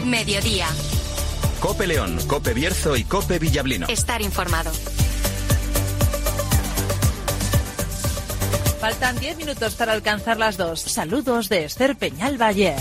Mediodía. COPE León, COPE Bierzo y COPE Villablino. Estar informado. Faltan 10 minutos para alcanzar las 2. Saludos de Esther Peñal Bayer.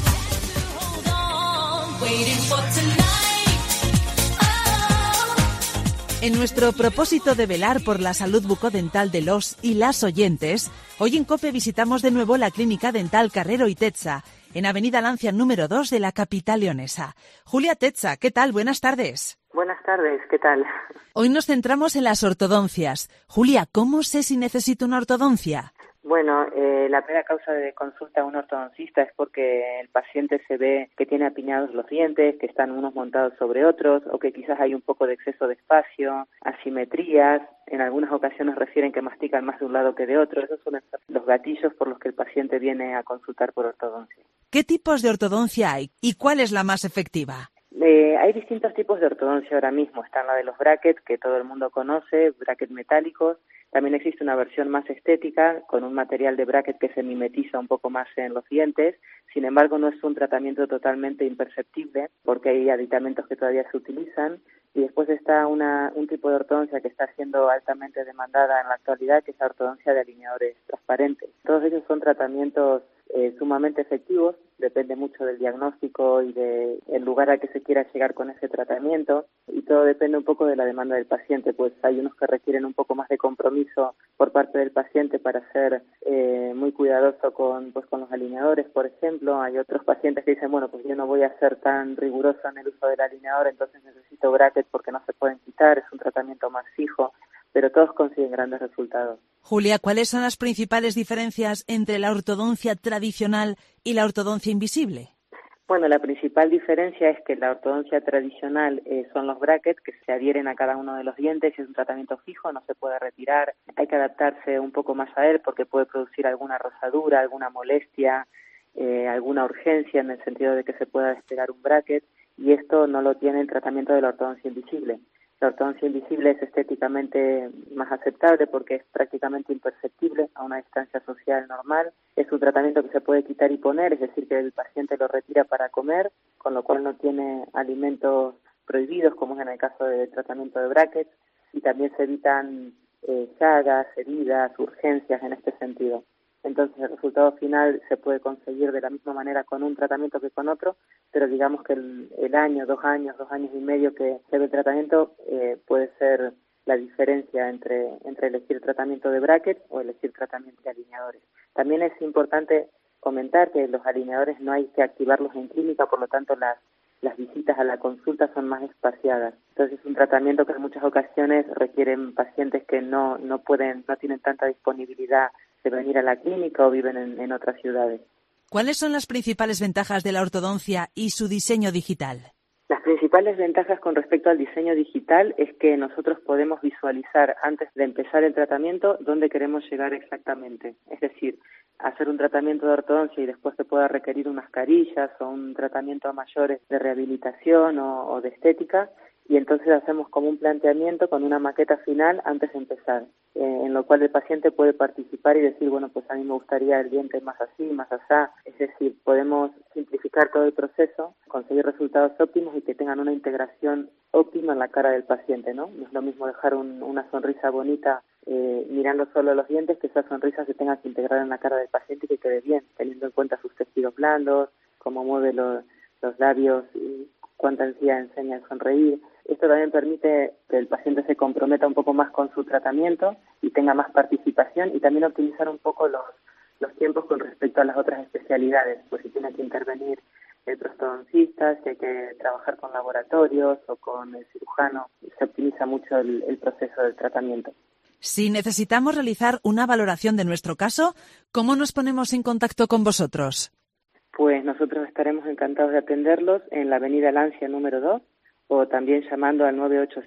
En nuestro propósito de velar por la salud bucodental de los y las oyentes, hoy en COPE visitamos de nuevo la Clínica Dental Carrero y Tetza, en Avenida Lancia número 2 de la capital leonesa. Julia Tetza, ¿qué tal? Buenas tardes. Buenas tardes, ¿qué tal? Hoy nos centramos en las ortodoncias. Julia, ¿cómo sé si necesito una ortodoncia? Bueno, la primera causa de consulta a un ortodoncista es porque el paciente se ve que tiene apiñados los dientes, que están unos montados sobre otros, o que quizás hay un poco de exceso de espacio, asimetrías. En algunas ocasiones refieren que mastican más de un lado que de otro. Esos son los gatillos por los que el paciente viene a consultar por ortodoncia. ¿Qué tipos de ortodoncia hay y cuál es la más efectiva? Hay distintos tipos de ortodoncia ahora mismo. Están la de los brackets, que todo el mundo conoce, brackets metálicos. También existe una versión más estética, con un material de bracket que se mimetiza un poco más en los dientes. Sin embargo, no es un tratamiento totalmente imperceptible, porque hay aditamentos que todavía se utilizan. Y después está un tipo de ortodoncia que está siendo altamente demandada en la actualidad, que es la ortodoncia de alineadores transparentes. Todos ellos son tratamientos sumamente efectivos, depende mucho del diagnóstico y del lugar al que se quiera llegar con ese tratamiento, y todo depende un poco de la demanda del paciente. Pues hay unos que requieren un poco más de compromiso por parte del paciente para ser muy cuidadoso con los alineadores, por ejemplo. Hay otros pacientes que dicen, bueno, pues yo no voy a ser tan riguroso en el uso del alineador, entonces necesito brackets porque no se pueden quitar, es un tratamiento más fijo, pero todos consiguen grandes resultados. Julia, ¿cuáles son las principales diferencias entre la ortodoncia tradicional y la ortodoncia invisible? Bueno, la principal diferencia es que la ortodoncia tradicional son los brackets que se adhieren a cada uno de los dientes, y es un tratamiento fijo, no se puede retirar. Hay que adaptarse un poco más a él porque puede producir alguna rosadura, alguna molestia, alguna urgencia en el sentido de que se pueda despegar un bracket, y esto no lo tiene el tratamiento de la ortodoncia invisible. La ortodoncia invisible es estéticamente más aceptable porque es prácticamente imperceptible a una distancia social normal. Es un tratamiento que se puede quitar y poner, es decir, que el paciente lo retira para comer, con lo cual no tiene alimentos prohibidos, como es en el caso del tratamiento de brackets, y también se evitan llagas, heridas, urgencias en este sentido. Entonces el resultado final se puede conseguir de la misma manera con un tratamiento que con otro, pero digamos que el año, 2 años y medio que lleve el tratamiento puede ser la diferencia entre elegir tratamiento de bracket o elegir tratamiento de alineadores. También es importante comentar que los alineadores no hay que activarlos en clínica, por lo tanto las visitas a la consulta son más espaciadas. Entonces es un tratamiento que en muchas ocasiones requieren pacientes que no tienen tanta disponibilidad de venir a la clínica o viven en otras ciudades. ¿Cuáles son las principales ventajas de la ortodoncia y su diseño digital? Las principales ventajas con respecto al diseño digital es que nosotros podemos visualizar antes de empezar el tratamiento dónde queremos llegar exactamente. Es decir, hacer un tratamiento de ortodoncia y después se pueda requerir unas carillas o un tratamiento a mayores de rehabilitación o de estética, y entonces hacemos como un planteamiento con una maqueta final antes de empezar, en lo cual el paciente puede participar y decir, bueno, pues a mí me gustaría el diente más así, más asá. Es decir, podemos simplificar todo el proceso, conseguir resultados óptimos y que tengan una integración óptima en la cara del paciente, ¿no? No es lo mismo dejar una sonrisa bonita mirando solo los dientes, que esa sonrisa se tenga que integrar en la cara del paciente y que quede bien, teniendo en cuenta sus tejidos blandos, cómo mueve los labios y cuánta ansiedad enseña a sonreír. Esto también permite que el paciente se comprometa un poco más con su tratamiento y tenga más participación, y también optimizar un poco los tiempos con respecto a las otras especialidades, pues si tiene que intervenir el ortodoncista, si hay que trabajar con laboratorios o con el cirujano, se optimiza mucho el proceso del tratamiento. Si necesitamos realizar una valoración de nuestro caso, ¿cómo nos ponemos en contacto con vosotros? Pues nosotros estaremos encantados de atenderlos en la avenida Lancia número 2, o también llamando al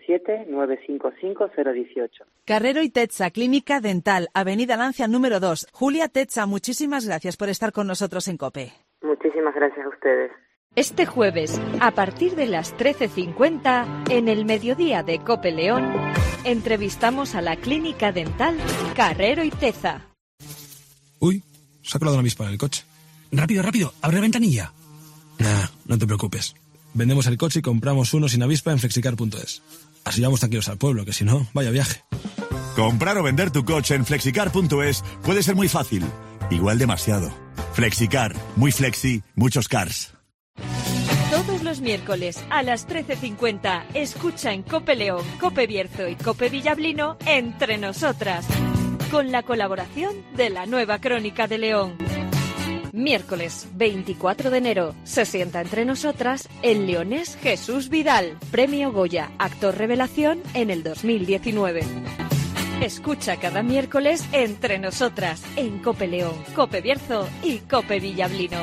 987-955-018. Carrero y Tetza, Clínica Dental, avenida Lancia número 2. Julia Tetza, muchísimas gracias por estar con nosotros en COPE. Muchísimas gracias a ustedes. Este jueves, a partir de las 13:50, en el mediodía de COPE León, entrevistamos a la Clínica Dental Carrero y Tetza. Uy, se ha colado una avispa en el coche. Rápido, abre la ventanilla. Nah, no te preocupes. vendemos el coche y compramos uno sin avispa en flexicar.es. Así vamos tranquilos al pueblo, que si no, vaya viaje. Comprar o vender tu coche en flexicar.es puede ser muy fácil, igual demasiado. Flexicar, muy flexi, muchos cars. Todos los miércoles a las 13:50 escucha en Cope León, Cope Bierzo y Cope Villablino Entre Nosotras, con la colaboración de la Nueva Crónica de León. Miércoles 24 de enero se sienta entre nosotras el leonés Jesús Vidal, Premio Goya, actor revelación en el 2019. Escucha cada miércoles Entre Nosotras en Cope León, Cope Bierzo y Cope Villablino.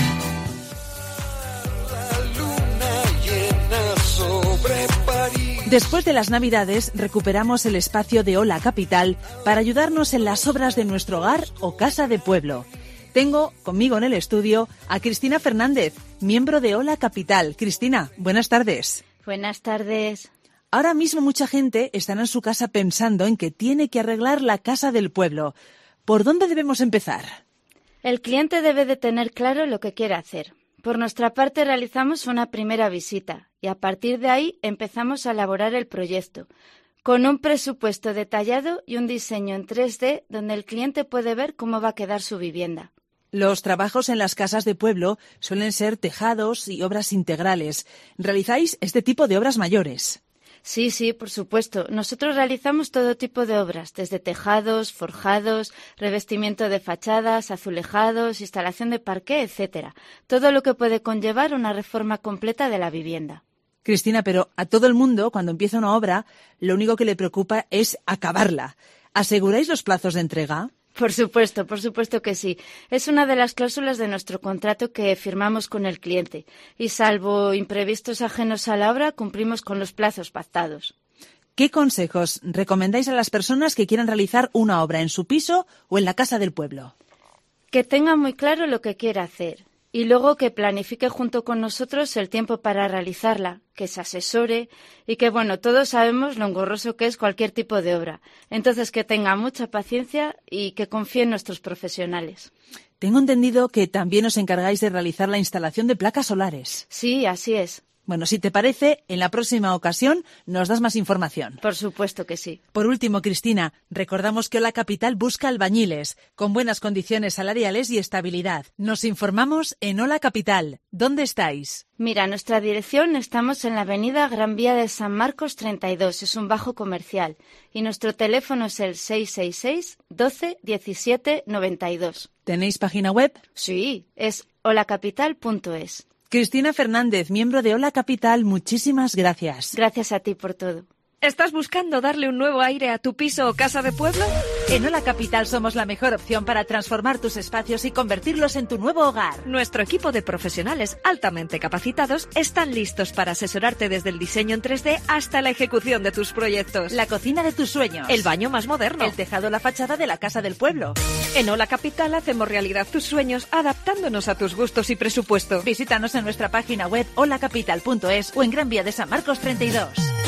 Después de las Navidades, recuperamos el espacio de Hola Capital para ayudarnos en las obras de nuestro hogar o casa de pueblo. Tengo conmigo en el estudio a Cristina Fernández, miembro de Hola Capital. Cristina, buenas tardes. Buenas tardes. Ahora mismo mucha gente está en su casa pensando en que tiene que arreglar la casa del pueblo. ¿Por dónde debemos empezar? El cliente debe de tener claro lo que quiere hacer. Por nuestra parte realizamos una primera visita y a partir de ahí empezamos a elaborar el proyecto, con un presupuesto detallado y un diseño en 3D donde el cliente puede ver cómo va a quedar su vivienda. Los trabajos en las casas de pueblo suelen ser tejados y obras integrales. ¿Realizáis este tipo de obras mayores? Sí, por supuesto. Nosotros realizamos todo tipo de obras, desde tejados, forjados, revestimiento de fachadas, azulejados, instalación de parqué, etcétera. Todo lo que puede conllevar una reforma completa de la vivienda. Cristina, pero a todo el mundo, cuando empieza una obra, lo único que le preocupa es acabarla. ¿Aseguráis los plazos de entrega? Por supuesto que sí. Es una de las cláusulas de nuestro contrato que firmamos con el cliente y salvo imprevistos ajenos a la obra, cumplimos con los plazos pactados. ¿Qué consejos recomendáis a las personas que quieran realizar una obra en su piso o en la casa del pueblo? Que tenga muy claro lo que quiere hacer y luego que planifique junto con nosotros el tiempo para realizarla, que se asesore y que, todos sabemos lo engorroso que es cualquier tipo de obra. Entonces, que tenga mucha paciencia y que confíe en nuestros profesionales. Tengo entendido que también os encargáis de realizar la instalación de placas solares. Sí, así es. Bueno, si te parece, en la próxima ocasión nos das más información. Por supuesto que sí. Por último, Cristina, recordamos que Hola Capital busca albañiles con buenas condiciones salariales y estabilidad. Nos informamos en Hola Capital. ¿Dónde estáis? Mira, nuestra dirección estamos en la avenida Gran Vía de San Marcos 32, es un bajo comercial. Y nuestro teléfono es el 666 12 17 92. ¿Tenéis página web? Sí, es holacapital.es. Cristina Fernández, miembro de Hola Capital, muchísimas gracias. Gracias a ti por todo. ¿Estás buscando darle un nuevo aire a tu piso o casa de pueblo? En Hola Capital somos la mejor opción para transformar tus espacios y convertirlos en tu nuevo hogar. Nuestro equipo de profesionales altamente capacitados están listos para asesorarte desde el diseño en 3D hasta la ejecución de tus proyectos. La cocina de tus sueños. El baño más moderno. El tejado o la fachada de la casa del pueblo. En Hola Capital hacemos realidad tus sueños adaptándonos a tus gustos y presupuesto. Visítanos en nuestra página web holacapital.es o en Gran Vía de San Marcos 32.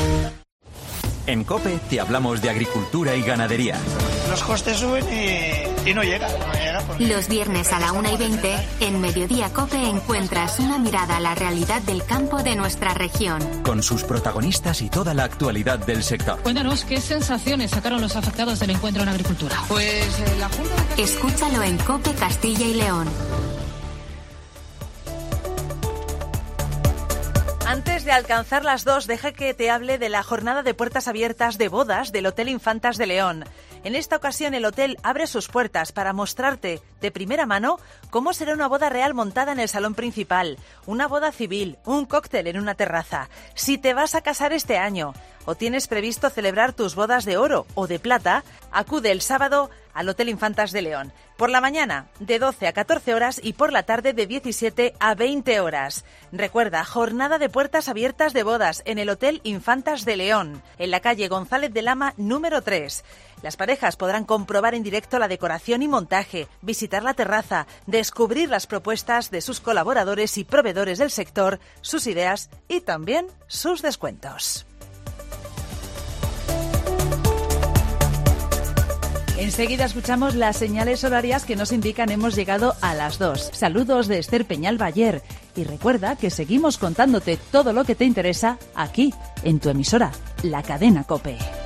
En COPE te hablamos de agricultura y ganadería. Los costes suben y no llega. Los viernes a la 1:20, en Mediodía COPE encuentras una mirada a la realidad del campo de nuestra región. Con sus protagonistas y toda la actualidad del sector. Cuéntanos qué sensaciones sacaron los afectados del encuentro en agricultura. Pues la Junta... Escúchalo en COPE Castilla y León. Antes de alcanzar las 2, deja que te hable de la jornada de puertas abiertas de bodas del Hotel Infantas de León. En esta ocasión el hotel abre sus puertas para mostrarte de primera mano cómo será una boda real montada en el salón principal, una boda civil, un cóctel en una terraza. Si te vas a casar este año o tienes previsto celebrar tus bodas de oro o de plata, acude el sábado al Hotel Infantas de León. Por la mañana, de 12 a 14 horas y por la tarde, de 17 a 20 horas. Recuerda, jornada de puertas abiertas de bodas en el Hotel Infantas de León, en la calle González de Lama, número 3. Las parejas podrán comprobar en directo la decoración y montaje, visitar la terraza, descubrir las propuestas de sus colaboradores y proveedores del sector, sus ideas y también sus descuentos. Enseguida escuchamos las señales horarias que nos indican hemos llegado a las 2. Saludos de Esther Peñal Bayer. Y recuerda que seguimos contándote todo lo que te interesa aquí, en tu emisora, la cadena COPE.